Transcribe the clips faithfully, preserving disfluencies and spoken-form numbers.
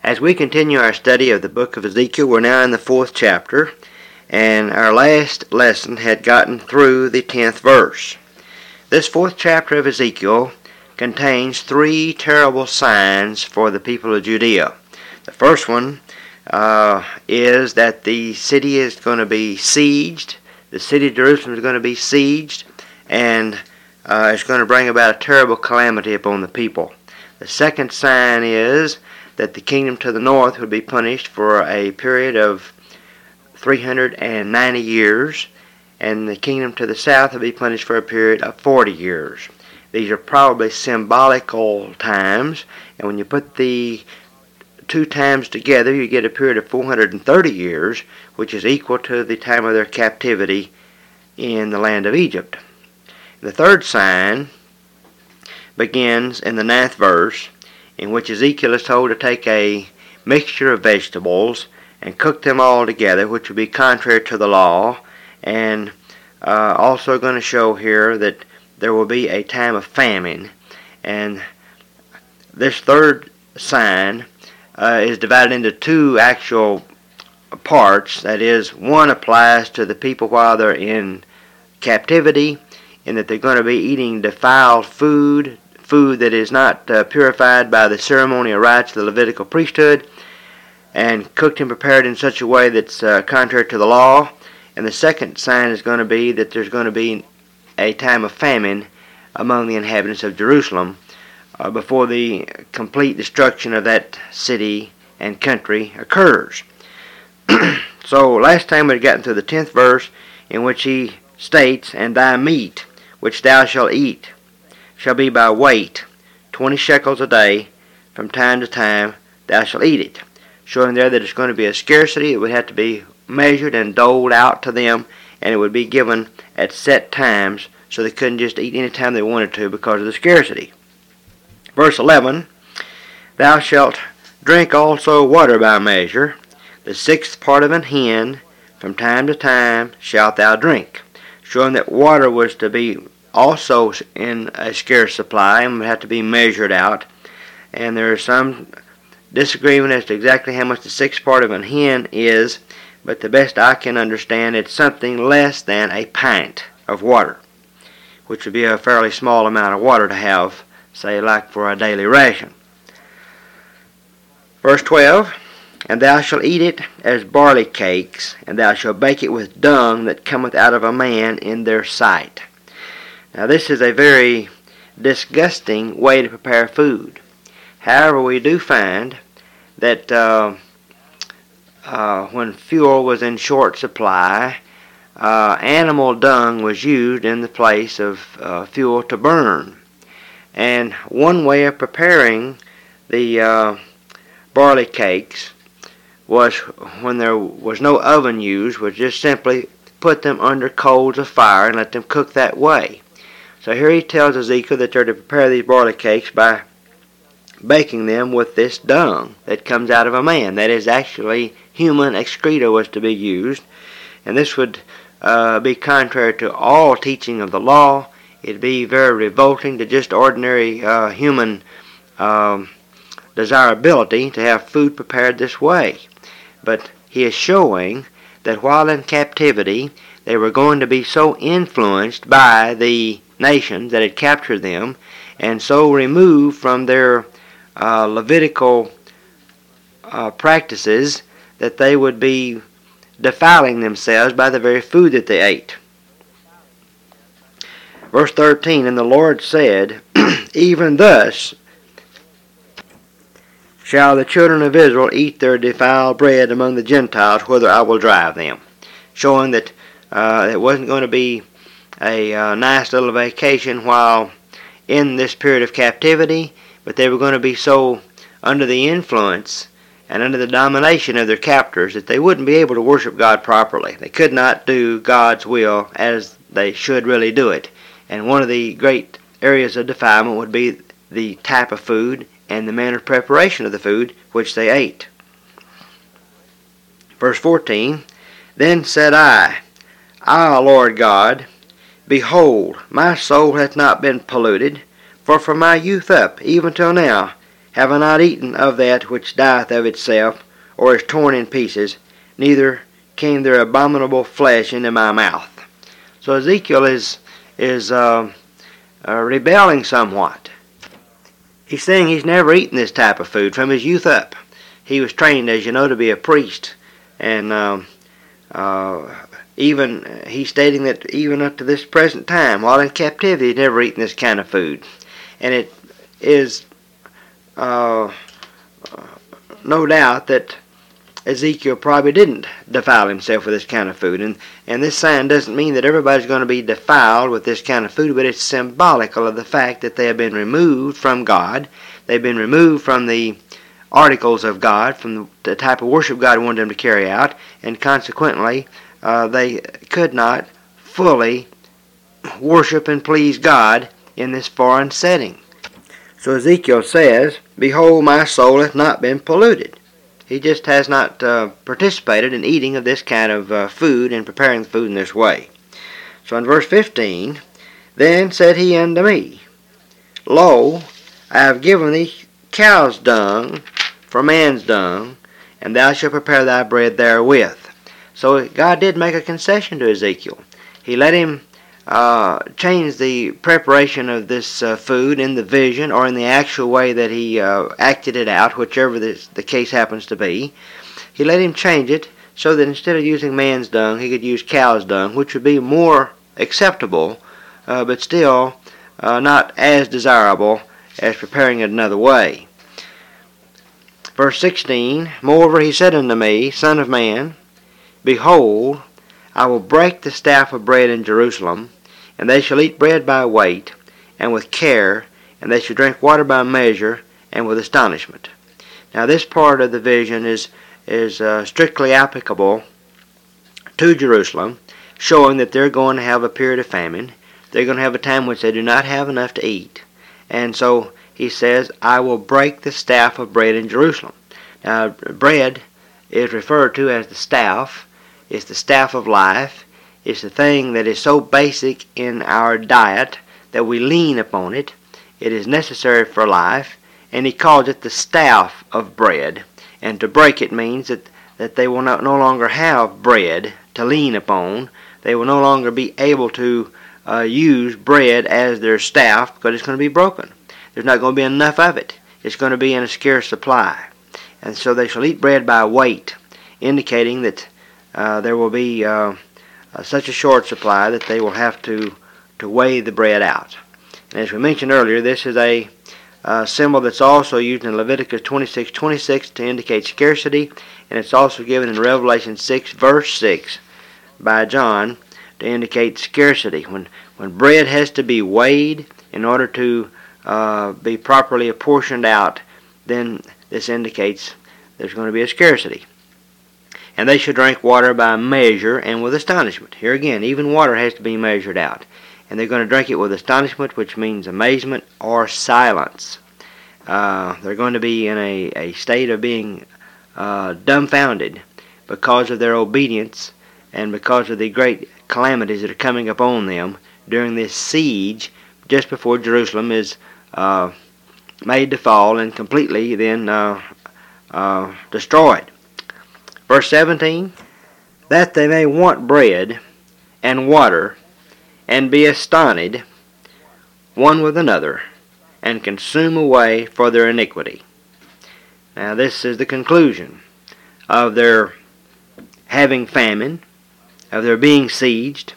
As we continue our study of the book of Ezekiel, we're now in the fourth chapter, and our last lesson had gotten through the tenth verse. This fourth chapter of Ezekiel contains three terrible signs for the people of Judea. The first one uh, is that the city is going to be sieged. The city of Jerusalem is going to be sieged, and uh, it's going to bring about a terrible calamity upon the people. The second sign is that the kingdom to the north would be punished for a period of three hundred ninety years, and the kingdom to the south would be punished for a period of forty years. These are probably symbolical times, and when you put the two times together, you get a period of four hundred thirty years, which is equal to the time of their captivity in the land of Egypt. The third sign begins in the ninth verse, in which Ezekiel is told to take a mixture of vegetables and cook them all together, which would be contrary to the law, and uh, also going to show here that there will be a time of famine. And this third sign uh, is divided into two actual parts. That is, one applies to the people while they're in captivity, in that they're going to be eating defiled food, food that is not uh, purified by the ceremonial rites of the Levitical priesthood, and cooked and prepared in such a way that's uh, contrary to the law. And the second sign is going to be that there's going to be a time of famine among the inhabitants of Jerusalem uh, before the complete destruction of that city and country occurs. So last time we had gotten to the tenth verse, in which he states, "And thy meat, which thou shalt eat, shall be by weight, twenty shekels a day, from time to time thou shalt eat it," showing there that it's going to be a scarcity. It would have to be measured and doled out to them, and it would be given at set times, so they couldn't just eat any time they wanted to because of the scarcity. Verse eleven, "Thou shalt drink also water by measure, the sixth part of an hin, from time to time shalt thou drink," showing that water was to be also in a scarce supply and would have to be measured out. And there is some disagreement as to exactly how much the sixth part of an hin is, but the best I can understand, it's something less than a pint of water, which would be a fairly small amount of water to have, say, like for a daily ration. Verse twelve, "And thou shalt eat it as barley cakes, and thou shalt bake it with dung that cometh out of a man in their sight." Now this is a very disgusting way to prepare food. However, we do find that uh, uh, when fuel was in short supply, uh, animal dung was used in the place of uh, fuel to burn. And one way of preparing the uh, barley cakes was, when there was no oven used, was just simply put them under coals of fire and let them cook that way. So here he tells Ezekiel that they're to prepare these barley cakes by baking them with this dung that comes out of a man. That is, actually human excreta was to be used, and this would uh, be contrary to all teaching of the law. It'd be very revolting to just ordinary uh, human um, desirability to have food prepared this way. But he is showing that while in captivity, they were going to be so influenced by the nations that had captured them, and so removed from their uh, Levitical uh, practices, that they would be defiling themselves by the very food that they ate. Verse thirteen, "And the Lord said, Even thus shall the children of Israel eat their defiled bread among the Gentiles, whither I will drive them," showing that uh, it wasn't going to be a uh, nice little vacation while in this period of captivity, but they were going to be so under the influence and under the domination of their captors that they wouldn't be able to worship God properly. They could not do God's will as they should really do it. And one of the great areas of defilement would be the type of food and the manner of preparation of the food which they ate. Verse fourteen, "Then said I, Ah, Lord God, behold, my soul hath not been polluted, for from my youth up, even till now, have I not eaten of that which dieth of itself, or is torn in pieces, neither came there abominable flesh into my mouth. So Ezekiel is is uh, uh, rebelling somewhat. He's saying he's never eaten this type of food from his youth up. He was trained, as you know, to be a priest, and um, uh, even uh, he's stating that even up to this present time, while in captivity, he'd never eaten this kind of food. And it is uh, no doubt that Ezekiel probably didn't defile himself with this kind of food. And, and this sign doesn't mean that everybody's going to be defiled with this kind of food, but it's symbolical of the fact that they have been removed from God. They've been removed from the articles of God, from the, the type of worship God wanted them to carry out, and consequently, uh, they could not fully worship and please God in this foreign setting. So Ezekiel says, "Behold, my soul hath not been polluted." He just has not uh, participated in eating of this kind of uh, food and preparing the food in this way. So in verse fifteen, "Then said he unto me, Lo, I have given thee cow's dung for man's dung, and thou shalt prepare thy bread therewith." So God did make a concession to Ezekiel. He let him uh, change the preparation of this uh, food in the vision or in the actual way that he uh, acted it out, whichever this, the case happens to be. He let him change it so that instead of using man's dung, he could use cow's dung, which would be more acceptable, uh, but still uh, not as desirable as preparing it another way. Verse sixteen, "Moreover he said unto me, Son of man, behold, I will break the staff of bread in Jerusalem, and they shall eat bread by weight, and with care, and they shall drink water by measure, and with astonishment." Now this part of the vision is, is uh, strictly applicable to Jerusalem, showing that they're going to have a period of famine. They're going to have a time which they do not have enough to eat. And so he says, "I will break the staff of bread in Jerusalem." Now, bread is referred to as the staff. It's the staff of life. It's the thing that is so basic in our diet that we lean upon it. It is necessary for life, and he calls it the staff of bread. And to break it means that, that they will not, no longer have bread to lean upon. They will no longer be able to uh, use bread as their staff because it's going to be broken. There's not going to be enough of it. It's going to be in a scarce supply. And so they shall eat bread by weight, indicating that uh, there will be uh, uh, such a short supply that they will have to, to weigh the bread out. And as we mentioned earlier, this is a uh, symbol that's also used in Leviticus twenty-six twenty-six to indicate scarcity, and it's also given in Revelation six verse six by John to indicate scarcity. When, when bread has to be weighed in order to Uh, be properly apportioned out, then this indicates there's going to be a scarcity. "And they shall drink water by measure and with astonishment." Here again, even water has to be measured out. And they're going to drink it with astonishment, which means amazement or silence. Uh, they're going to be in a, a state of being uh, dumbfounded because of their obedience and because of the great calamities that are coming upon them during this siege just before Jerusalem is Uh, made to fall and completely then uh, uh, destroyed. Verse seventeen, "That they may want bread and water, and be astonished one with another, and consume away for their iniquity." Now this is the conclusion of their having famine, of their being sieged.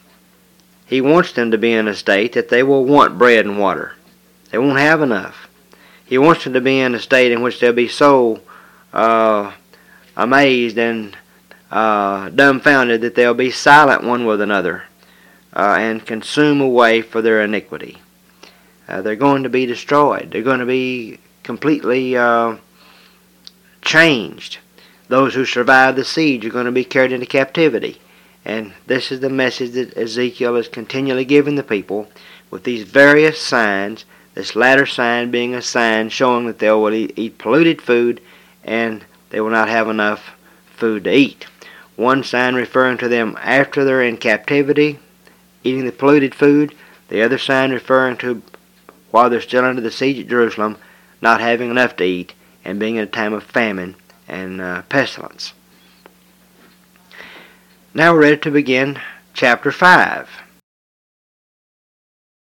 He wants them to be in a state that they will want bread and water. They won't have enough. He wants them to be in a state in which they'll be so uh, amazed and uh, dumbfounded that they'll be silent one with another uh, and consume away for their iniquity. Uh, they're going to be destroyed. They're going to be completely uh, changed. Those who survive the siege are going to be carried into captivity. And this is the message that Ezekiel is continually giving the people with these various signs, this latter sign being a sign showing that they will eat, eat polluted food and they will not have enough food to eat. One sign referring to them after they're in captivity, eating the polluted food. The other sign referring to while they're still under the siege at Jerusalem, not having enough to eat and being in a time of famine and uh, pestilence. Now we're ready to begin chapter five.